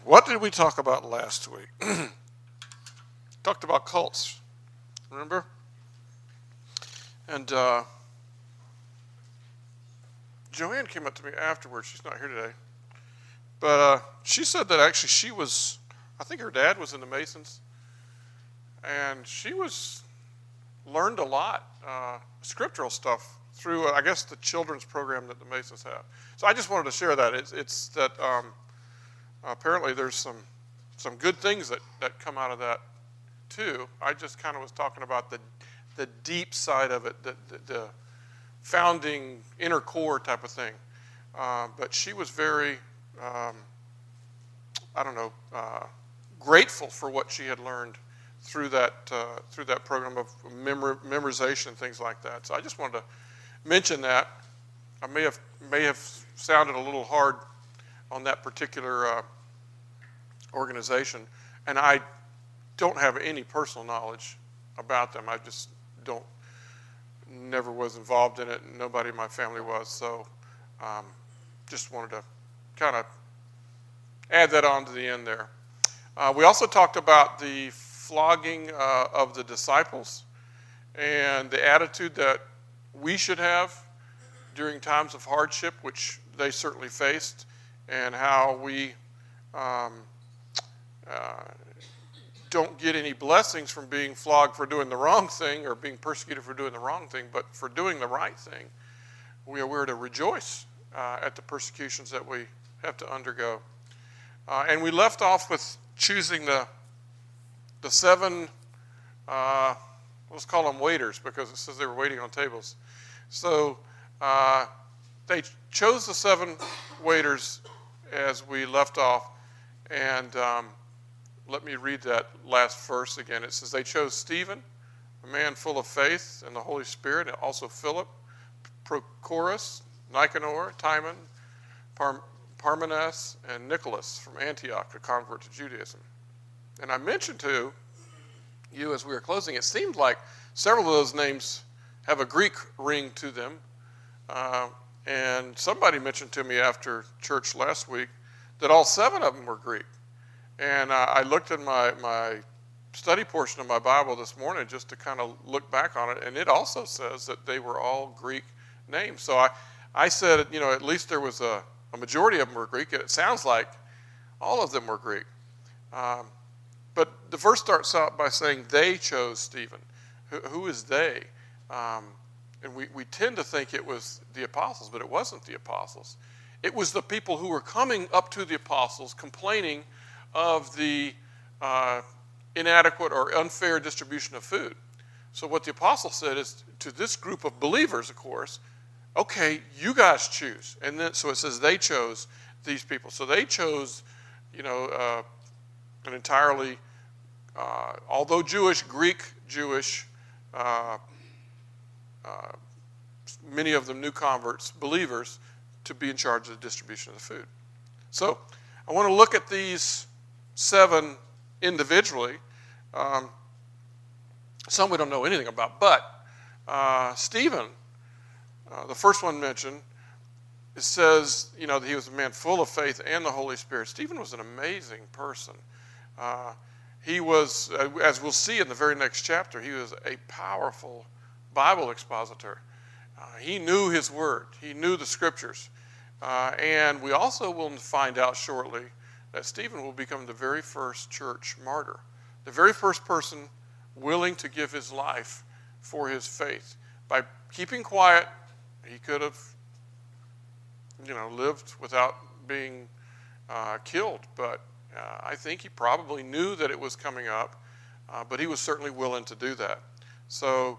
What did we talk about last week? Talked about cults, remember? And Joanne came up to me afterwards. She's not here today. But she said that actually I think her dad was in the Masons. And she learned a lot, scriptural stuff, through, I guess, the children's program that the Masons have. So I just wanted to share that. It's that apparently there's some good things that come out of that, too. I just kind of was talking about the deep side of it, the founding inner core type of thing. But she was very, grateful for what she had learned through that program of memorization and things like that. So I just wanted to mention that. I may have sounded a little hard on that particular organization, and I don't have any personal knowledge about them. I just never was involved in it, and nobody in my family was. So just wanted to kind of add that on to the end there. We also talked about the flogging of the disciples and the attitude that we should have during times of hardship, which they certainly faced, and how we don't get any blessings from being flogged for doing the wrong thing or being persecuted for doing the wrong thing, but for doing the right thing. We're to rejoice at the persecutions that we have to undergo. And we left off with choosing the seven, let's call them waiters, because it says they were waiting on tables. So they chose the 7 waiters as we left off. And let me read that last verse again. It says, they chose Stephen, a man full of faith and the Holy Spirit, and also Philip, Prochorus, Nicanor, Timon, Parmenas, and Nicholas from Antioch, a convert to Judaism. And I mentioned to you as we were closing, it seemed like several of those names have a Greek ring to them. And somebody mentioned to me after church last week that all 7 of them were Greek. And I looked in my study portion of my Bible this morning just to kind of look back on it, and it also says that they were all Greek names. So I said, at least there was a majority of them were Greek. It sounds like all of them were Greek. But the verse starts out by saying they chose Stephen. Who is they? And we tend to think it was the apostles, but it wasn't the apostles. It was the people who were coming up to the apostles complaining of the inadequate or unfair distribution of food. So what the apostle said is to this group of believers, of course, okay, you guys choose. And then so it says they chose these people. So they chose, an entirely, although Jewish, Greek Jewish, many of them new converts, believers, to be in charge of the distribution of the food. So I want to look at these 7 individually. Some we don't know anything about, but Stephen, the first one mentioned, it says, that he was a man full of faith and the Holy Spirit. Stephen was an amazing person. He was, as we'll see in the very next chapter, he was a powerful Bible expositor. He knew his word. He knew the scriptures. And we also will find out shortly that Stephen will become the very first church martyr, the very first person willing to give his life for his faith. By keeping quiet, he could have, lived without being killed. But I think he probably knew that it was coming up, but he was certainly willing to do that. So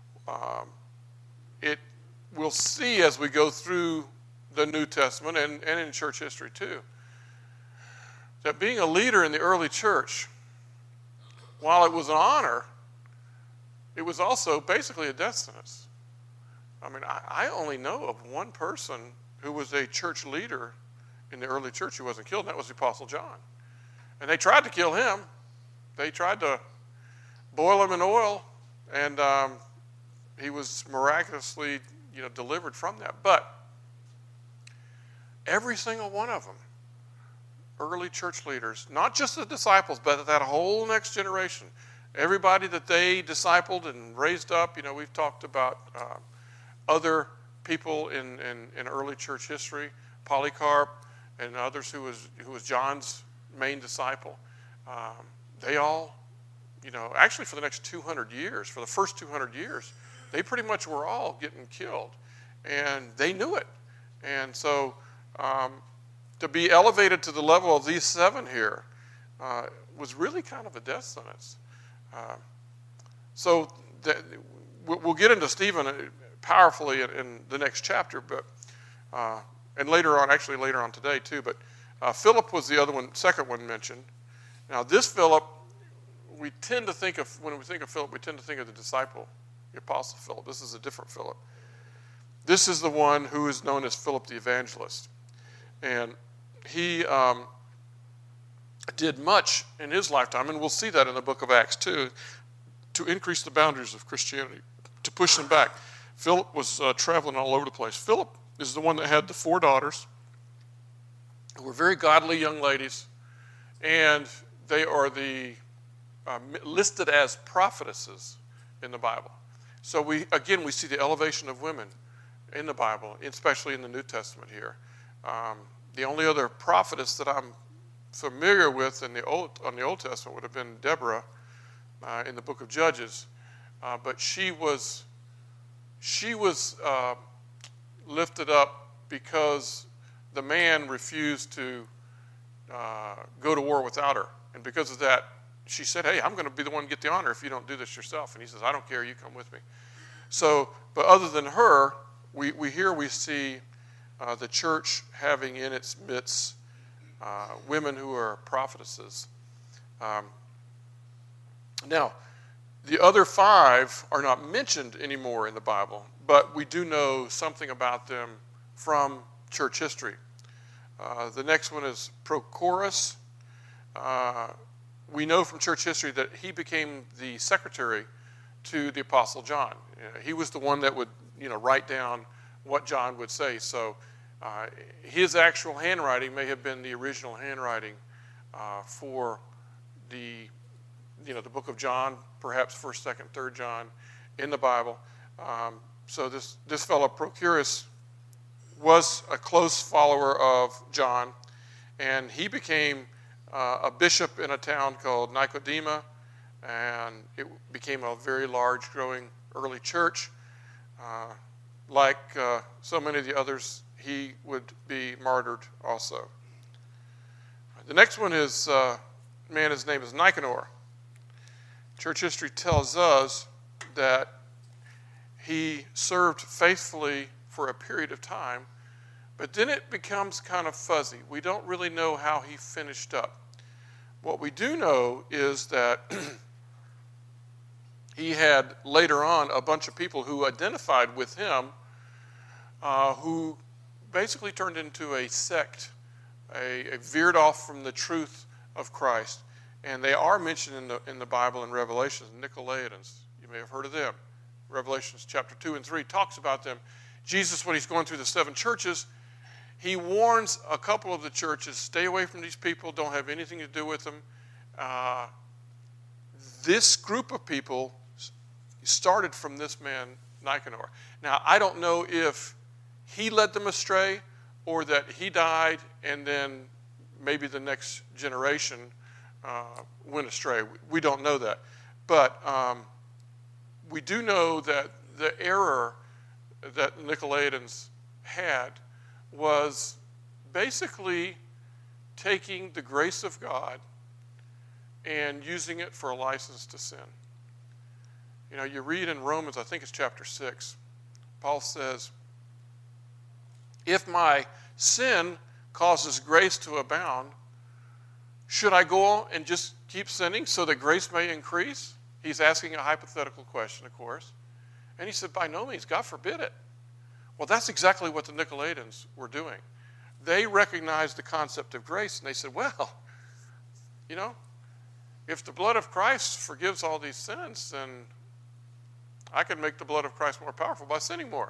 we'll see as we go through the New Testament and in church history too, that being a leader in the early church, while it was an honor, it was also basically a death sentence. I mean, I only know of one person who was a church leader in the early church who wasn't killed, and that was the Apostle John. And they tried to kill him. They tried to boil him in oil, and he was miraculously, delivered from that. But every single one of them early church leaders, not just the disciples, but that whole next generation, everybody that they discipled and raised up. We've talked about other people in early church history, Polycarp and others who was John's main disciple. They all, actually for the next 200 years, for the first 200 years, they pretty much were all getting killed. And they knew it. And so to be elevated to the level of these 7 here was really kind of a death sentence. We'll get into Stephen powerfully in the next chapter, but and later on today too. But Philip was the second one mentioned. Now this Philip, when we think of Philip, we tend to think of the disciple, the apostle Philip. This is a different Philip. This is the one who is known as Philip the Evangelist. And he did much in his lifetime, and we'll see that in the book of Acts too, to increase the boundaries of Christianity, to push them back. Philip was traveling all over the place. Philip is the one that had the 4 daughters who were very godly young ladies, and they are listed as prophetesses in the Bible. So we see the elevation of women in the Bible, especially in the New Testament here. The only other prophetess that I'm familiar with on the Old Testament would have been Deborah in the book of Judges, but she was lifted up because the man refused to go to war without her, and because of that, she said, "Hey, I'm going to be the one to get the honor if you don't do this yourself." And he says, "I don't care. You come with me." So, but other than her, we see the church having in its midst women who are prophetesses. Now, the other 5 are not mentioned anymore in the Bible, but we do know something about them from church history. The next one is Prochorus. We know from church history that he became the secretary to the Apostle John. He was the one that would, write down what John would say. So his actual handwriting may have been the original handwriting for the book of John, perhaps 1st, 2nd, 3rd John in the Bible. So this fellow Prochorus was a close follower of John, and he became a bishop in a town called Nicodema, and it became a very large, growing early church. Like so many of the others, he would be martyred also. The next one is his name is Nicanor. Church history tells us that he served faithfully for a period of time, but then it becomes kind of fuzzy. We don't really know how he finished up. What we do know is that he had later on a bunch of people who identified with him who basically turned into a sect, a veered off from the truth of Christ. And they are mentioned in the Bible in Revelation, Nicolaitans. You may have heard of them. Revelations chapter 2 and 3 talks about them. Jesus, when he's going through the 7 churches, he warns a couple of the churches, stay away from these people, don't have anything to do with them. This group of people started from this man, Nicanor. Now, I don't know if he led them astray or that he died and then maybe the next generation went astray. We don't know that. But we do know that the error that Nicolaitans had was basically taking the grace of God and using it for a license to sin. You read in Romans, I think it's chapter 6, Paul says, if my sin causes grace to abound, should I go and just keep sinning so that grace may increase? He's asking a hypothetical question, of course. And he said, by no means, God forbid it. Well, that's exactly what the Nicolaitans were doing. They recognized the concept of grace, and they said, well, if the blood of Christ forgives all these sins, then I can make the blood of Christ more powerful by sinning more.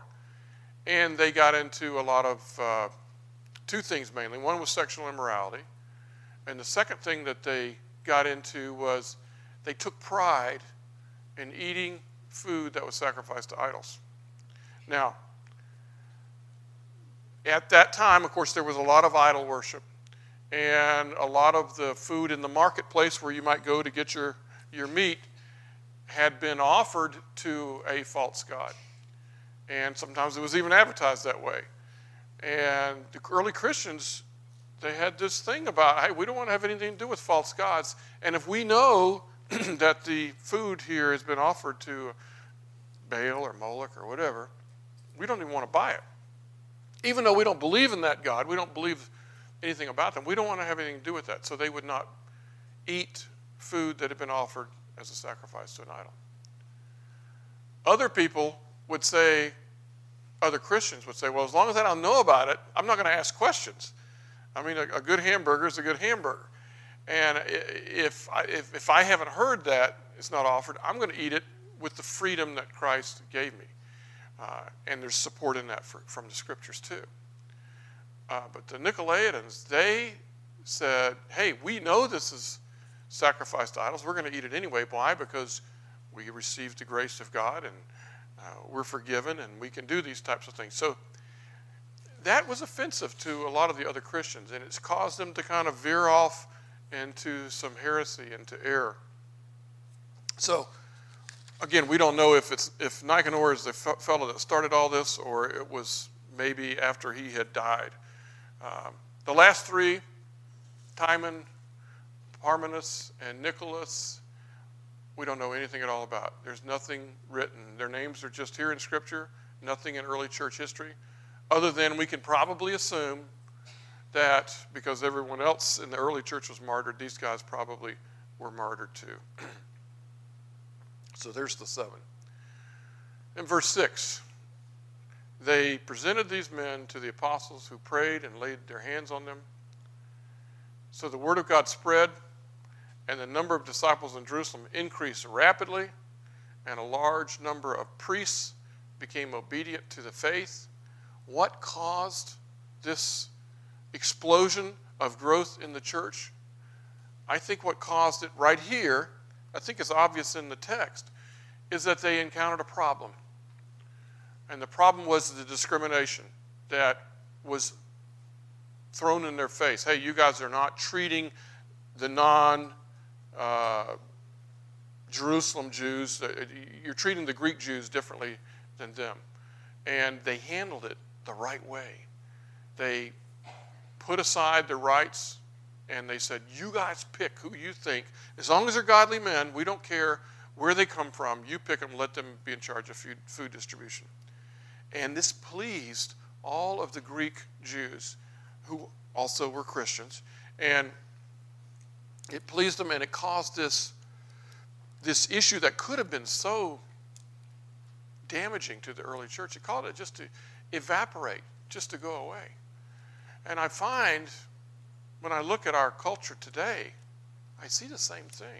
And they got into a lot of 2 things mainly. One was sexual immorality, And the second thing that they got into was they took pride in eating food that was sacrificed to idols. Now, at that time, of course, there was a lot of idol worship. And a lot of the food in the marketplace where you might go to get your meat had been offered to a false god. And sometimes it was even advertised that way. And the early Christians, they had this thing about, hey, we don't want to have anything to do with false gods. And if we know that the food here has been offered to Baal or Moloch or whatever, we don't even want to buy it. Even though we don't believe in that God, we don't believe anything about them, we don't want to have anything to do with that. So they would not eat food that had been offered as a sacrifice to an idol. Other people would say, other Christians would say, well, as long as I don't know about it, I'm not going to ask questions. I mean, a good hamburger is a good hamburger. And if I haven't heard that it's not offered, I'm going to eat it with the freedom that Christ gave me. And there's support in that from the scriptures too. But the Nicolaitans, they said, hey, we know this is sacrificed to idols. We're going to eat it anyway. Why? Because we received the grace of God and we're forgiven and we can do these types of things. So that was offensive to a lot of the other Christians, and it's caused them to kind of veer off into some heresy, into error. So, again, we don't know if Nicanor is the fellow that started all this or it was maybe after he had died. The last three, Timon, Parmenas, and Nicholas, we don't know anything at all about. There's nothing written. Their names are just here in Scripture, nothing in early church history, other than we can probably assume that because everyone else in the early church was martyred, these guys probably were martyred too. So there's the 7. In verse 6, they presented these men to the apostles who prayed and laid their hands on them. So the word of God spread, and the number of disciples in Jerusalem increased rapidly, and a large number of priests became obedient to the faith. What caused this explosion of growth in the church? I think what caused it right here, I think it's obvious in the text, is that they encountered a problem. And the problem was the discrimination that was thrown in their face. Hey, you guys are not treating the non-Jerusalem Jews. You're treating the Greek Jews differently than them. And they handled it the right way. They put aside their rights and they said, you guys pick who you think. As long as they're godly men, we don't care where they come from. You pick them, let them be in charge of food distribution. And this pleased all of the Greek Jews who also were Christians. And it pleased them, and it caused this issue that could have been so damaging to the early church. It caused it just to evaporate, just to go away. And I find when I look at our culture today, I see the same thing.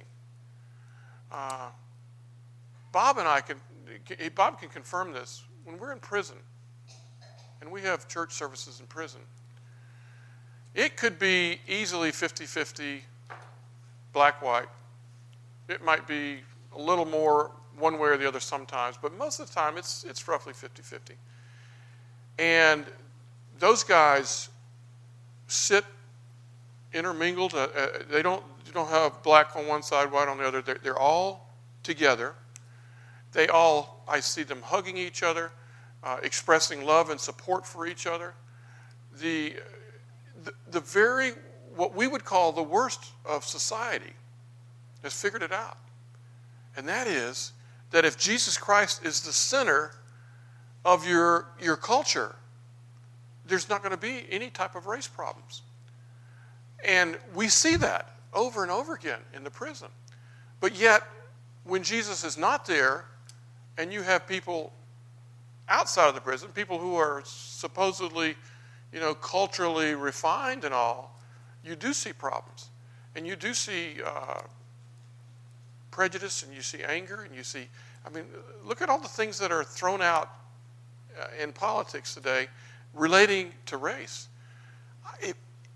Bob can confirm this. When we're in prison, and we have church services in prison, it could be easily 50-50, black-white. It might be a little more one way or the other sometimes, but most of the time it's roughly 50-50. And those guys sit intermingled. They don't have black on one side, white on the other. They're all together. They all, I see them hugging each other, expressing love and support for each other. The very, what we would call the worst of society has figured it out. And that is that if Jesus Christ is the center of your culture, there's not going to be any type of race problems. And we see that over and over again in the prison. But yet, when Jesus is not there, and you have people outside of the prison, people who are supposedly, culturally refined and all, you do see problems. And you do see prejudice, and you see anger, and you see, look at all the things that are thrown out in politics today relating to race.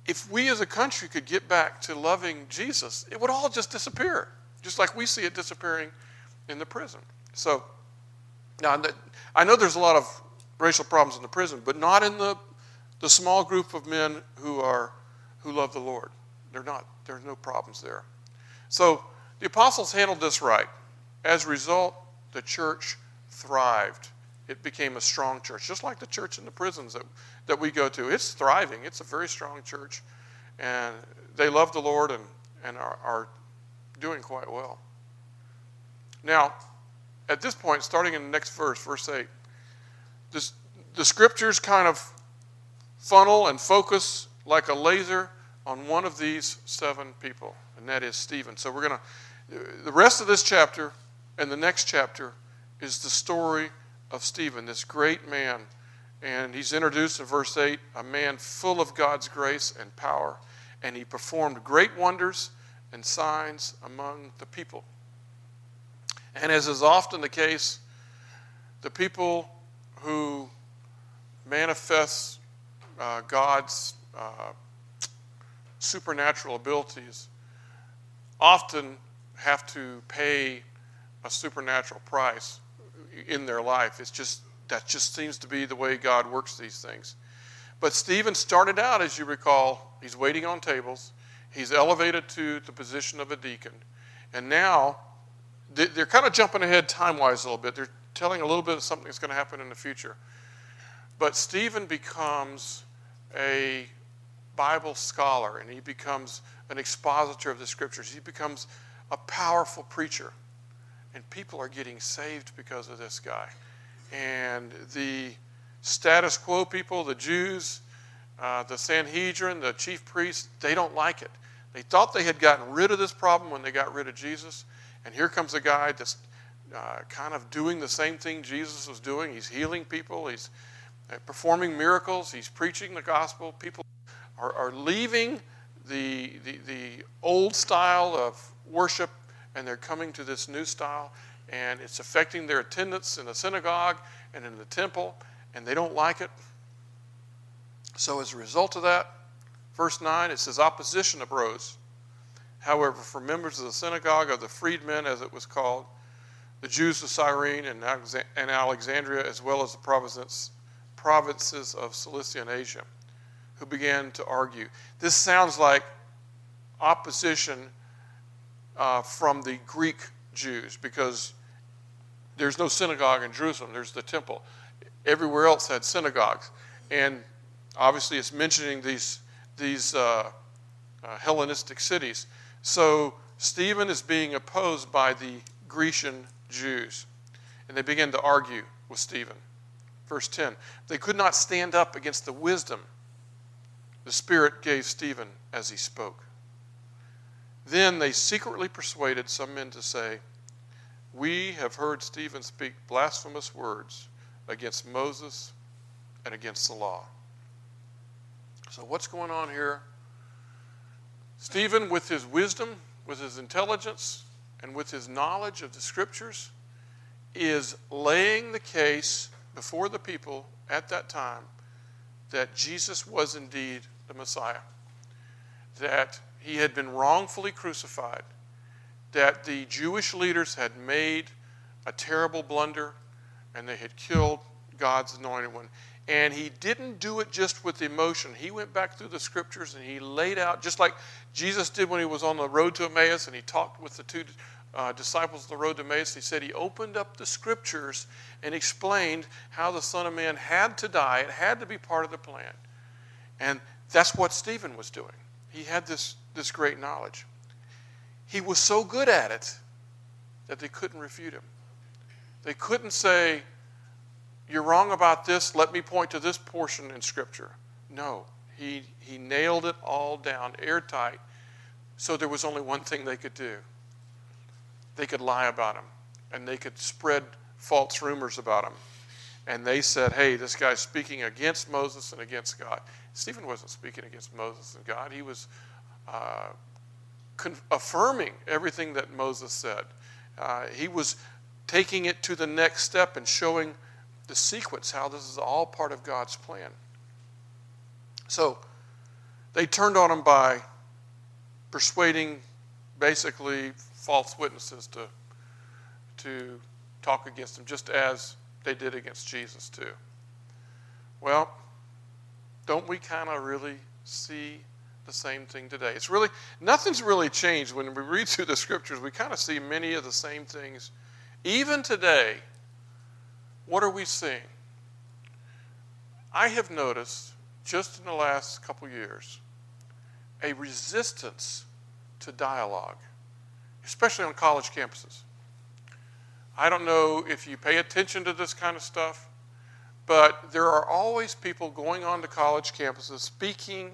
if we as a country could get back to loving Jesus, it would all just disappear, just like we see it disappearing in the prison. So, now, I know there's a lot of racial problems in the prison, but not in the small group of men who love the Lord. They're not. There's no problems there. So the apostles handled this right. As a result, the church thrived. It became a strong church, just like the church in the prisons that we go to. It's thriving. It's a very strong church, and they love the Lord and are doing quite well. Now, at this point, starting in the next verse, verse 8, the scriptures kind of funnel and focus like a laser on one of these 7 people, and that is Stephen. So the rest of this chapter and the next chapter is the story of Stephen, this great man. And he's introduced in verse 8, a man full of God's grace and power, and he performed great wonders and signs among the people. And as is often the case, the people who manifest God's supernatural abilities often have to pay a supernatural price in their life. That just seems to be the way God works these things. But Stephen started out, as you recall, he's waiting on tables. He's elevated to the position of a deacon. And now, they're kind of jumping ahead time-wise a little bit. They're telling a little bit of something that's going to happen in the future. But Stephen becomes a Bible scholar, and he becomes an expositor of the scriptures. He becomes a powerful preacher. And people are getting saved because of this guy. And the status quo people, the Jews, the Sanhedrin, the chief priests, they don't like it. They thought they had gotten rid of this problem when they got rid of Jesus. And here comes a guy that's kind of doing the same thing Jesus was doing. He's healing people. He's performing miracles. He's preaching the gospel. People are leaving the old style of worship, and they're coming to this new style. And it's affecting their attendance in the synagogue and in the temple, and they don't like it. So as a result of that, verse 9, it says, opposition arose. However, from members of the synagogue of the freedmen, as it was called, the Jews of Cyrene and Alexandria, as well as the provinces of Cilicia and Asia, who began to argue. This sounds like opposition from the Greek Jews, because there's no synagogue in Jerusalem. There's the temple. Everywhere else had synagogues. And obviously it's mentioning these Hellenistic cities. So Stephen is being opposed by the Grecian Jews. And they begin to argue with Stephen. Verse 10, they could not stand up against the wisdom the Spirit gave Stephen as he spoke. Then they secretly persuaded some men to say, we have heard Stephen speak blasphemous words against Moses and against the law. So what's going on here? Stephen, with his wisdom, with his intelligence, and with his knowledge of the scriptures, is laying the case before the people at that time that Jesus was indeed the Messiah, that he had been wrongfully crucified, that the Jewish leaders had made a terrible blunder, and they had killed God's anointed one. And he didn't do it just with emotion. He went back through the scriptures and he laid out, just like Jesus did when he was on the road to Emmaus and he talked with the two disciples on the road to Emmaus. He said he opened up the scriptures and explained how the Son of Man had to die. It had to be part of the plan. And that's what Stephen was doing. He had this great knowledge. He was so good at it that they couldn't refute him. They couldn't say, you're wrong about this, let me point to this portion in Scripture. No, he nailed it all down, airtight, so there was only one thing they could do. They could lie about him, and they could spread false rumors about him. And they said, hey, this guy's speaking against Moses and against God. Stephen wasn't speaking against Moses and God. He was affirming everything that Moses said. He was taking it to the next step and showing the sequence, how this is all part of God's plan. So They turned on him by persuading basically false witnesses to talk against him, just as they did against Jesus too. Well, don't we kind of really see the same thing today? Nothing's really changed. When we read through the scriptures, we kind of see many of the same things. Even today, what are we seeing? I have noticed, just in the last couple years, a resistance to dialogue, especially on college campuses. I don't know if you pay attention to this kind of stuff, but there are always people going on to college campuses speaking,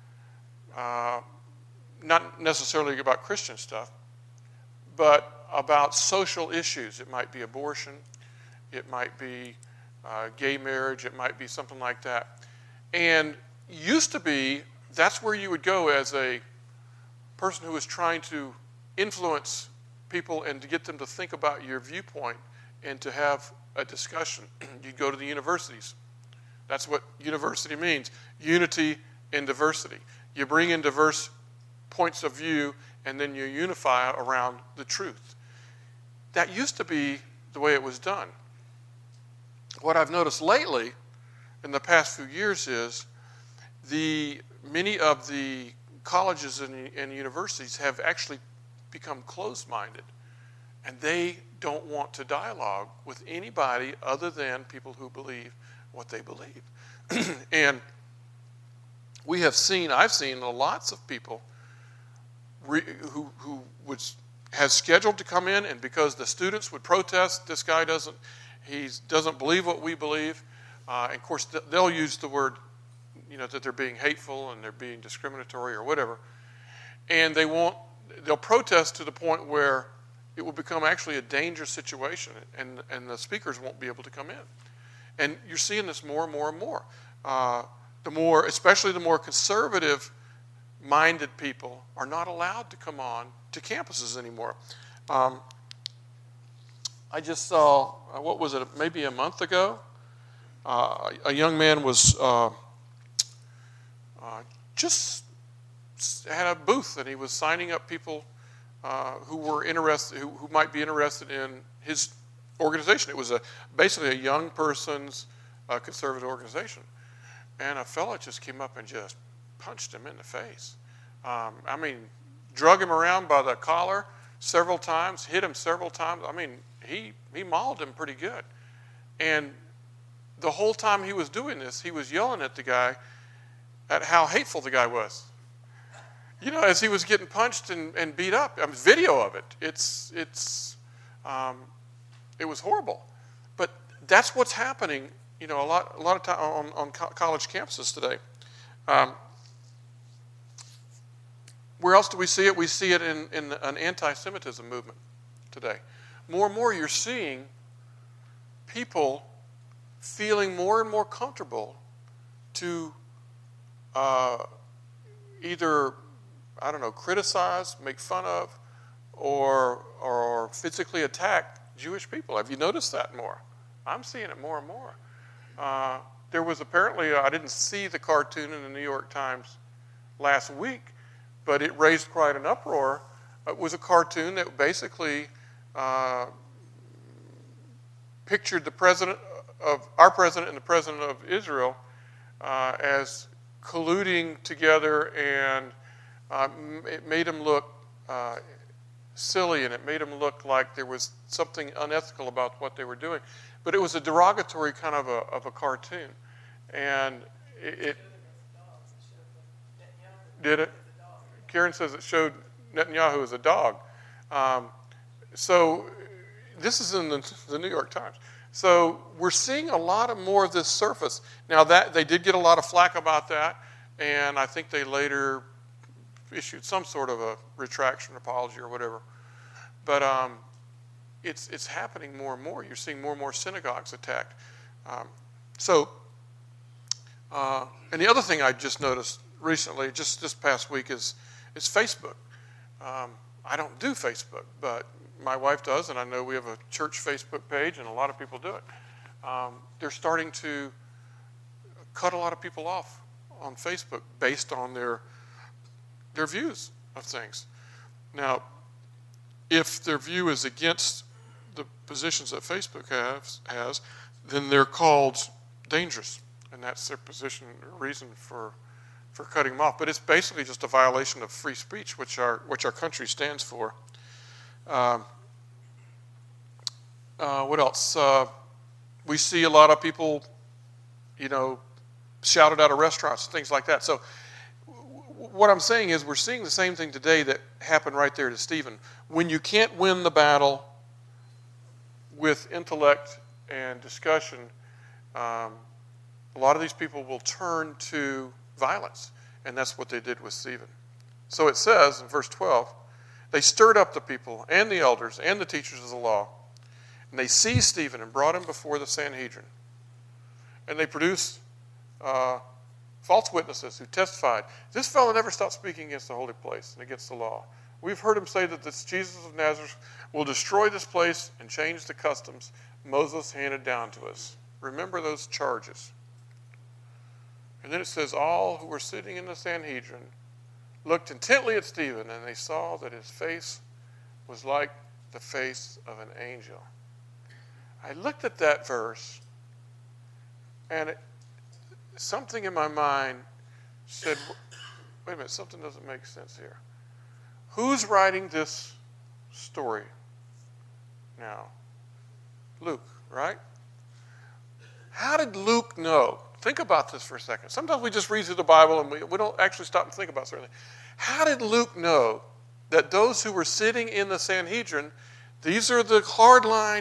not necessarily about Christian stuff, but about social issues. It might be abortion, it might be gay marriage, it might be something like that. And used to be, that's where you would go as a person who was trying to influence people and to get them to think about your viewpoint and to have a discussion. You'd go to the universities. That's what university means, unity in diversity. You bring in diverse points of view and then you unify around the truth. That used to be the way it was done. What I've noticed lately in the past few years is many of the colleges and universities have actually become closed-minded, and they don't want to dialogue with anybody other than people who believe what they believe. And I've seen lots of people who has scheduled to come in, and because the students would protest, this guy doesn't believe what we believe. And of course, they'll use the word, that they're being hateful and they're being discriminatory or whatever. And they'll protest to the point where it will become actually a dangerous situation, and the speakers won't be able to come in. And you're seeing this more and more and more. Especially the more conservative-minded people are not allowed to come on to campuses anymore. I just saw, maybe a month ago, a young man was just had a booth, and he was signing up people who were interested, who might be interested in his organization. It was basically a young person's conservative organization. And a fella just came up and just punched him in the face. Drug him around by the collar several times, hit him several times. He mauled him pretty good. And the whole time he was doing this, he was yelling at the guy at how hateful the guy was. As he was getting punched and beat up. Video of it. It was horrible. But that's what's happening, a lot of time on college campuses today. Where else do we see it? We see it in an anti-Semitism movement today. More and more you're seeing people feeling more and more comfortable to either, criticize, make fun of, or physically attack Jewish people. Have you noticed that more? I'm seeing it more and more. There was apparently, I didn't see the cartoon in the New York Times last week, but it raised quite an uproar. It was a cartoon that basically pictured our president and the president of Israel as colluding together, and it made them look silly, and it made them look like there was something unethical about what they were doing. But it was a derogatory kind of a cartoon. And it did it? Karen says it showed Netanyahu as a dog. So this is in the New York Times. So we're seeing a lot more of this surface. Now, that they did get a lot of flack about that, and I think they later issued some sort of a retraction, apology, or whatever. But it's happening more and more. You're seeing more and more synagogues attacked. And the other thing I just noticed recently, just this past week, is Facebook. I don't do Facebook, but my wife does, and I know we have a church Facebook page, and a lot of people do it. They're starting to cut a lot of people off on Facebook based on their views of things. Now, if their view is against the positions that Facebook has, then they're called dangerous, and that's their position or reason for cutting them off. But it's basically just a violation of free speech, which our country stands for. What else? We see a lot of people, shouted out of restaurants and things like that. So what I'm saying is we're seeing the same thing today that happened right there to Stephen. When you can't win the battle with intellect and discussion, a lot of these people will turn to violence, and that's what they did with Stephen. So it says in verse 12, they stirred up the people and the elders and the teachers of the law, and they seized Stephen and brought him before the Sanhedrin. And they produced false witnesses who testified, this fellow never stopped speaking against the holy place and against the law. We've heard him say that this Jesus of Nazareth will destroy this place and change the customs Moses handed down to us. Remember those charges. And then it says, all who were sitting in the Sanhedrin looked intently at Stephen, and they saw that his face was like the face of an angel. I looked at that verse, and something in my mind said, wait a minute, something doesn't make sense here. Who's writing this story now? Luke, right? How did Luke know? Think about this for a second. Sometimes we just read through the Bible and we don't actually stop and think about certain things. How did Luke know that those who were sitting in the Sanhedrin, these are the hardline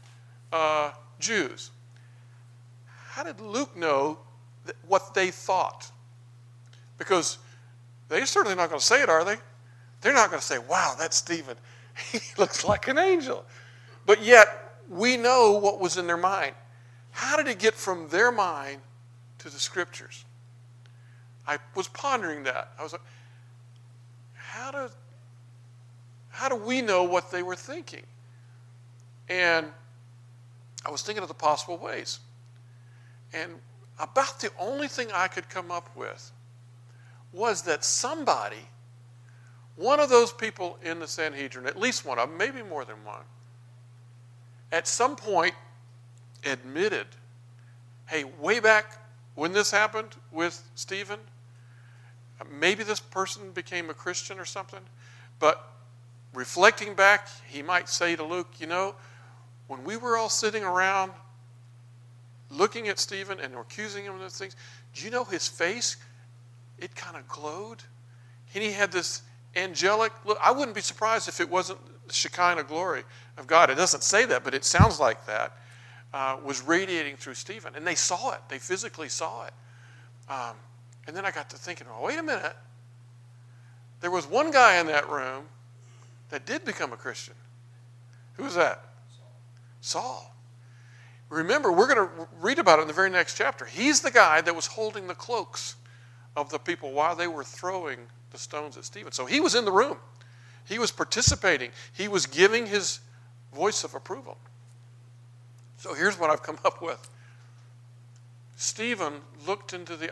Jews? How did Luke know what they thought? Because they're certainly not going to say it, are they? They're not going to say, wow, that's Stephen. He looks like an angel. But yet, we know what was in their mind. How did it get from their mind to the Scriptures? I was pondering that. I was like, how do we know what they were thinking? And I was thinking of the possible ways. And about the only thing I could come up with was that somebody, one of those people in the Sanhedrin, at least one of them, maybe more than one, at some point admitted, hey, way back when this happened with Stephen, maybe this person became a Christian or something, but reflecting back, he might say to Luke, when we were all sitting around looking at Stephen and accusing him of those things, do you know his face? It kind of glowed. And he had this angelic look. I wouldn't be surprised if it wasn't the Shekinah glory of God. It doesn't say that, but it sounds like that. Was radiating through Stephen. And they saw it. They physically saw it. And then I got to thinking, well, wait a minute. There was one guy in that room that did become a Christian. Who was that? Saul. Remember, we're going to read about it in the very next chapter. He's the guy that was holding the cloaks of the people while they were throwing the stones at Stephen. So he was in the room. He was participating. He was giving his voice of approval. So here's what I've come up with. Saul looked into the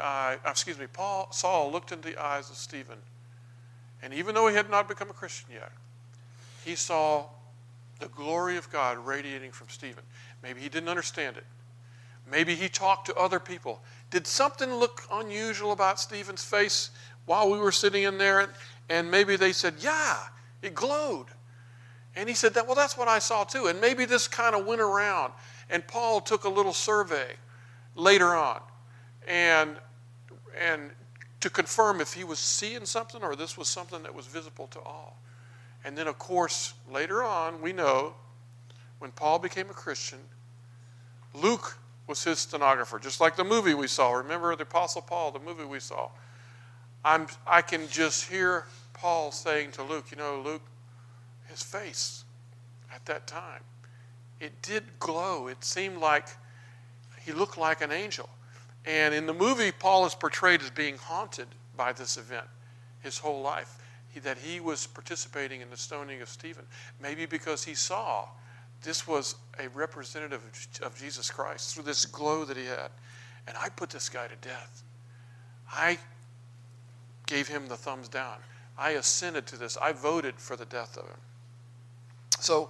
eyes of Stephen. And even though he had not become a Christian yet, he saw the glory of God radiating from Stephen. Maybe he didn't understand it. Maybe he talked to other people. Did something look unusual about Stephen's face while we were sitting in there? And maybe they said, yeah, it glowed. And he said, that's what I saw too. And maybe this kind of went around. And Paul took a little survey later on and to confirm if he was seeing something or this was something that was visible to all. And then, of course, later on, we know when Paul became a Christian, Luke was his stenographer, just like the movie we saw. Remember the Apostle Paul, the movie we saw? I can just hear Paul saying to Luke, Luke, his face at that time, it did glow. It seemed like he looked like an angel. And in the movie, Paul is portrayed as being haunted by this event his whole life, that he was participating in the stoning of Stephen. Maybe because he saw this was a representative of Jesus Christ through this glow that he had. And I put this guy to death. I gave him the thumbs down. I assented to this. I voted for the death of him. So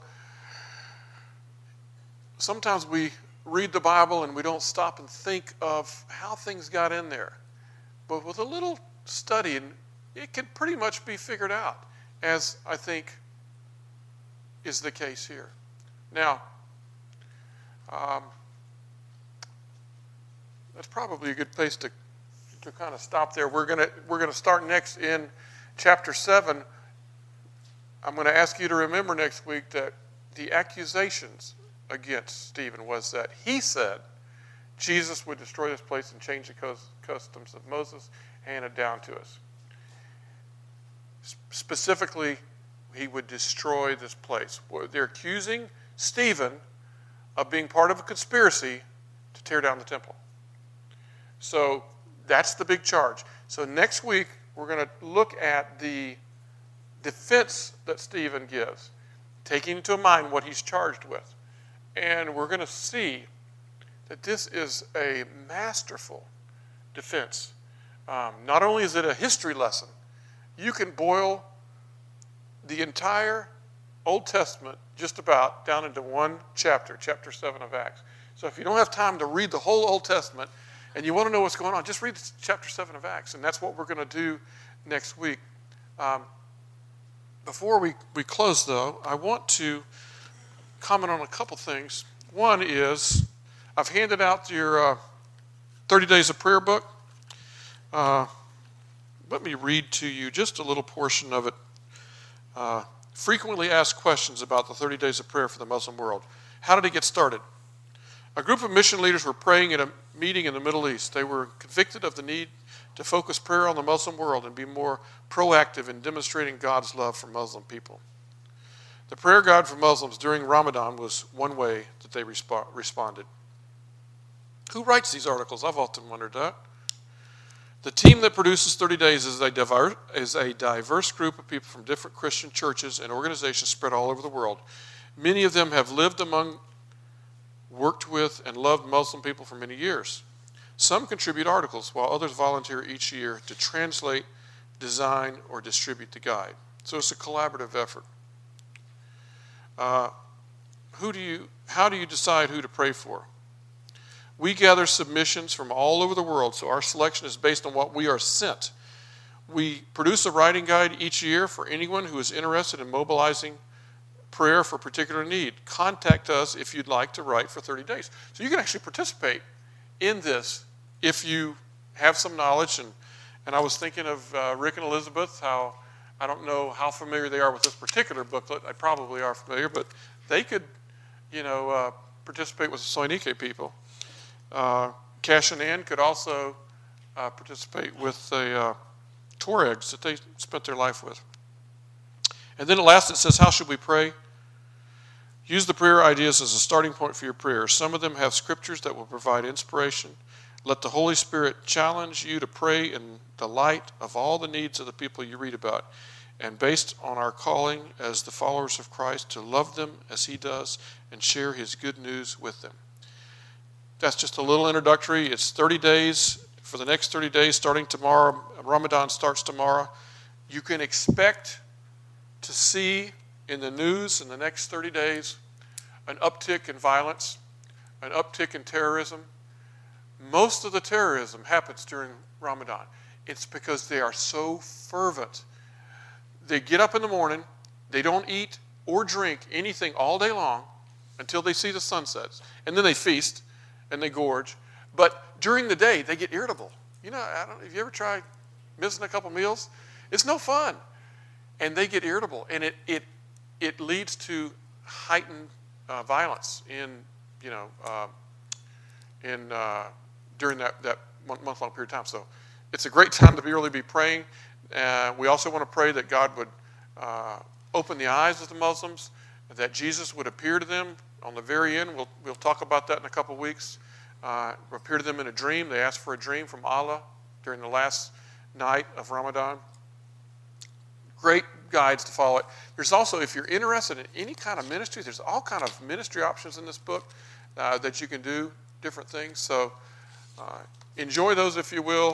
sometimes we read the Bible and we don't stop and think of how things got in there. But with a little studying, it can pretty much be figured out, as I think is the case here. Now, that's probably a good place to kind of stop there. We're gonna start next in chapter 7. I'm going to ask you to remember next week that the accusations against Stephen was that he said Jesus would destroy this place and change the customs of Moses handed down to us. Specifically, he would destroy this place. They're accusing Stephen of being part of a conspiracy to tear down the temple. So that's the big charge. So next week, we're going to look at the defense that Stephen gives, taking into mind what he's charged with. And we're going to see that this is a masterful defense. Not only is it a history lesson, you can boil the entire Old Testament just about down into one chapter, chapter 7 of Acts. So if you don't have time to read the whole Old Testament and you want to know what's going on, just read chapter 7 of Acts. And that's what we're going to do next week. Before we close, though, I want to comment on a couple things. One is I've handed out your 30 Days of Prayer book. Let me read to you just a little portion of it. Frequently asked questions about the 30 Days of Prayer for the Muslim world. How did it get started? A group of mission leaders were praying at a meeting in the Middle East. They were convicted of the need to focus prayer on the Muslim world and be more proactive in demonstrating God's love for Muslim people. The prayer guide for Muslims during Ramadan was one way that they responded. Who writes these articles? I've often wondered that. The team that produces 30 Days is a diverse group of people from different Christian churches and organizations spread all over the world. Many of them have lived among, worked with, and loved Muslim people for many years. Some contribute articles, while others volunteer each year to translate, design, or distribute the guide. So it's a collaborative effort. How do you decide who to pray for? We gather submissions from all over the world, so our selection is based on what we are sent. We produce a writing guide each year for anyone who is interested in mobilizing prayer for a particular need. Contact us if you'd like to write for 30 days. So you can actually participate in this if you have some knowledge. And I was thinking of Rick and Elizabeth, how I don't know how familiar they are with this particular booklet. I probably are familiar, but they could, participate with the Soinike people. Cash and Ann could also participate with the Tuaregs that they spent their life with. And then at last it says, how should we pray? Use the prayer ideas as a starting point for your prayer. Some of them have scriptures that will provide inspiration. Let the Holy Spirit challenge you to pray in the light of all the needs of the people you read about, and based on our calling as the followers of Christ to love them as he does and share his good news with them. That's just a little introductory. It's 30 days. For the next 30 days, starting tomorrow, Ramadan starts tomorrow. You can expect to see in the news in the next 30 days an uptick in violence, an uptick in terrorism. Most of the terrorism happens during Ramadan. It's because they are so fervent. They get up in the morning, they don't eat or drink anything all day long until they see the sunsets, and then they feast and they gorge. But during the day, they get irritable. Have you ever tried missing a couple meals? It's no fun. And they get irritable, and it leads to heightened violence during that month-long period of time. So it's a great time to really be praying. We also want to pray that God would open the eyes of the Muslims, that Jesus would appear to them on the very end. We'll talk about that in a couple of weeks. Appear to them in a dream. They asked for a dream from Allah during the last night of Ramadan. Great guides to follow it. There's also, if you're interested in any kind of ministry, there's all kind of ministry options in this book that you can do, different things. So enjoy those if you will.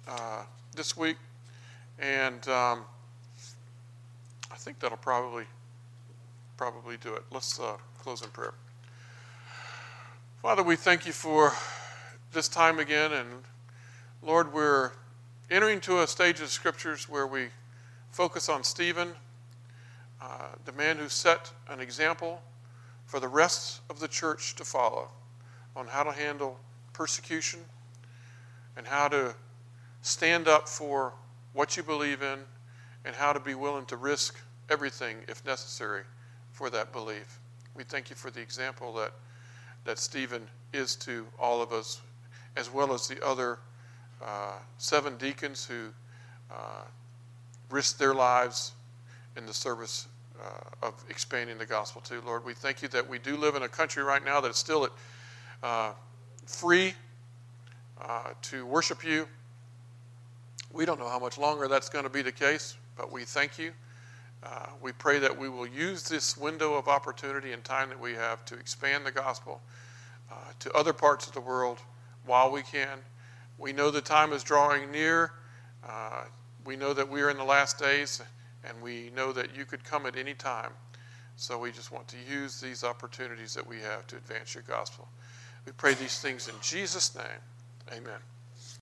this week. And I think that'll probably do it. Let's close in prayer. Father, we thank you for this time again. And Lord, we're entering to a stage of Scriptures where we focus on Stephen, the man who set an example for the rest of the church to follow on how to handle persecution and how to stand up for what you believe in and how to be willing to risk everything if necessary for that belief. We thank you for the example that Stephen is to all of us, as well as the other 7 deacons who risked their lives in the service of expanding the gospel too. Lord, we thank you that we do live in a country right now that is still free to worship you. We don't know how much longer that's going to be the case, but we thank you. We pray that we will use this window of opportunity and time that we have to expand the gospel to other parts of the world while we can. We know the time is drawing near. We know that we are in the last days, and we know that you could come at any time. So we just want to use these opportunities that we have to advance your gospel. We pray these things in Jesus' name. Amen.